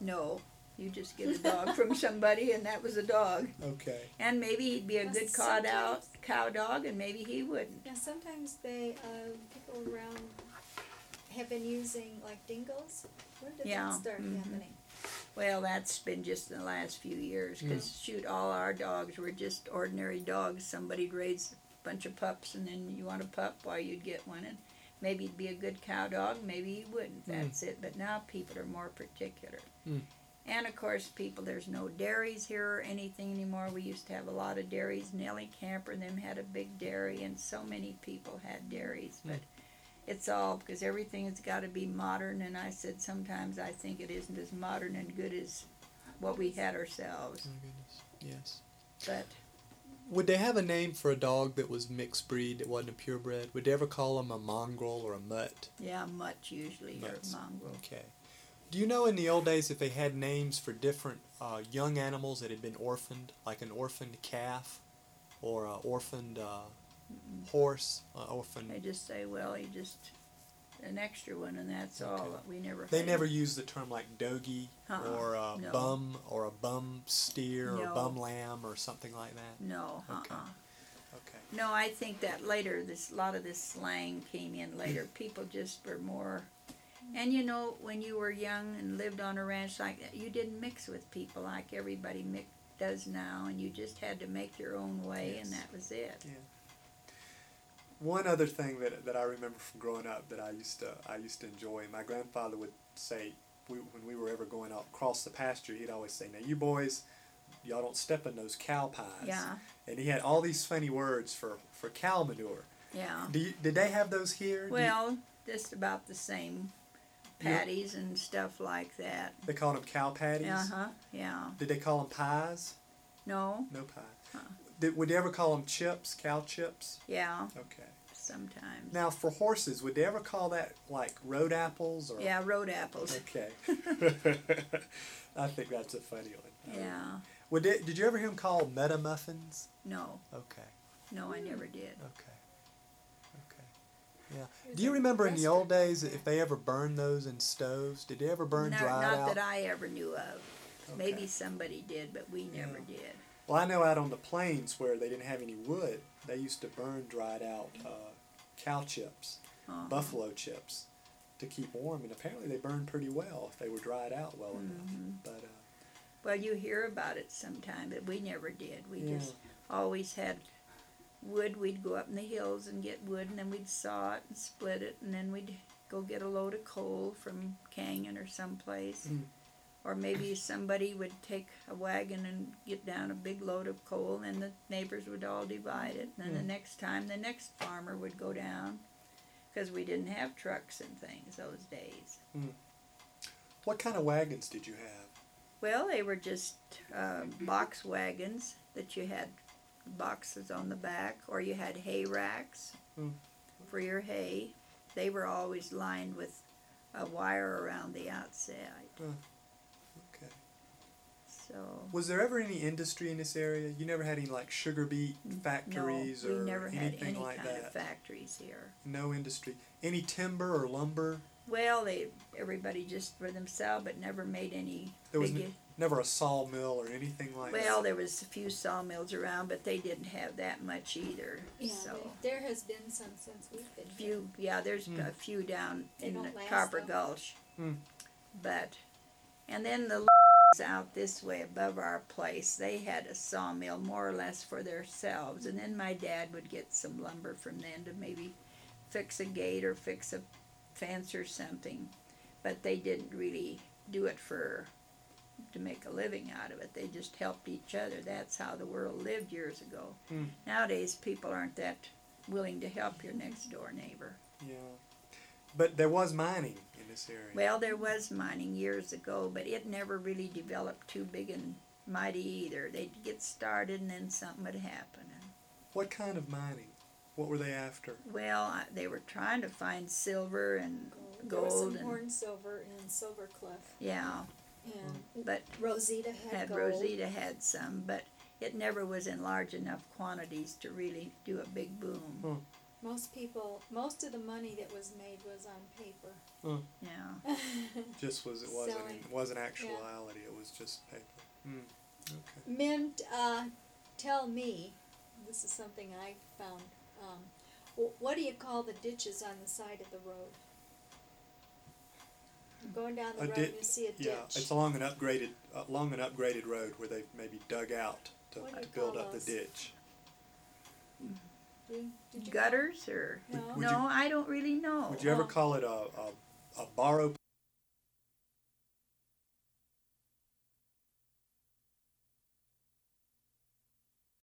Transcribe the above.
No, you just get a dog from somebody, and that was a dog. Okay. And maybe he'd be a good Sometimes- cow dog, and maybe he wouldn't. Yeah, sometimes they, people around have been using like dingoes. When did Yeah, that start happening? Well, that's been just in the last few years, because shoot, all our dogs were just ordinary dogs. Somebody'd raise a bunch of pups, and then you want a pup, why you'd get one, and maybe he'd be a good cow dog, maybe he wouldn't. That's it. But now people are more particular. And of course, there's no dairies here or anything anymore. We used to have a lot of dairies. Nellie Camper and them had a big dairy, and so many people had dairies. But it's all because everything has got to be modern, and I said sometimes I think it isn't as modern and good as what we had ourselves. Oh, goodness. Yes. But Would they have a name for a dog that was mixed breed, that wasn't a purebred? Would they ever call them a mongrel or a mutt? yeah, mutt usually, Mutts. or mongrel. Okay. Do you know in the old days if they had names for different young animals that had been orphaned, like an orphaned calf or an orphaned horse, orphaned? They just say, well, he just an extra one, and that's all. We never. They had never used the term like dogie or a no. bum or a bum steer or No. bum lamb or something like that. No. Okay. Okay. No, I think that later, a lot of this slang came in later. People just were more, and you know, when you were young and lived on a ranch like that, you didn't mix with people like everybody does now, and you just had to make your own way, and that was it. Yeah. One other thing that I remember from growing up that I used to enjoy, my grandfather would say, when we were ever going out across the pasture, he'd always say, "Now you boys, y'all don't step in those cow pies." Yeah. And he had all these funny words for cow manure. Yeah. Did they have those here? Well, just about the same. Patties and stuff like that. They called them cow patties? Yeah. Did they call them pies? No? No pie. Would they ever call them chips, cow chips? Yeah, Okay. sometimes. Now, for horses, would they ever call that like road apples? Or? Yeah, road apples. Okay. I think that's a funny one. Yeah. Did you ever hear them called meta muffins? No. Okay. No, I never did. Okay. Yeah. Do you remember in the old days if they ever burned those in stoves? Did they ever burn dried Not out? that I ever knew of. Okay. Maybe somebody did, but we never did. Well, I know out on the plains where they didn't have any wood, they used to burn dried out cow chips, buffalo chips, to keep warm, and apparently they burned pretty well if they were dried out well enough. But Well, you hear about it sometime, but we never did. We just always had wood. We'd go up in the hills and get wood, and then we'd saw it and split it, and then we'd go get a load of coal from Canyon or someplace. Or maybe somebody would take a wagon and get down a big load of coal, and the neighbors would all divide it. And then the next time, the next farmer would go down, because we didn't have trucks and things those days. what kind of wagons did you have? Well, they were just box wagons that you had boxes on the back, or you had hay racks for your hay. They were always lined with a wire around the outside. Okay. So Was there ever any industry in this area? You never had any like sugar beet factories no, or we never had anything any like kind that? of factories here. No industry. Any timber or lumber? Well, everybody just for themselves, but never made any There was big. never a sawmill or anything like that? Well, there was a few sawmills around, but they didn't have that much either. Yeah, So there has been some since we've been here. there's a few down They in don't the last, Copper though. Gulch. But, and then the out this way above our place, they had a sawmill more or less for themselves, and then my dad would get some lumber from them to maybe fix a gate or fix a fence or something, but they didn't really do it to make a living out of it. They just helped each other. That's how the world lived years ago. Nowadays people aren't that willing to help your next door neighbor. Yeah. But there was mining in this area. Well, there was mining years ago, but it never really developed too big and mighty either. They'd get started and then something would happen. What kind of mining? What were they after? Well, they were trying to find silver and There was gold some and horn silver in Silver Cliff. yeah, And but Rosita had gold. Rosita had some, but it never was in large enough quantities to really do a big boom. most of the money that was made was on paper. Yeah. Wasn't actuality. It was just paper. Okay. Men, tell me, this is something I found, what do you call the ditches on the side of the road? You're going down the road and you see a ditch. Yeah, it's along an upgraded road where they've maybe dug out to What do you build call up the those? ditch. Did you Gutters or No. Would no? you- I don't really know. Would you ever Oh. call it a borrow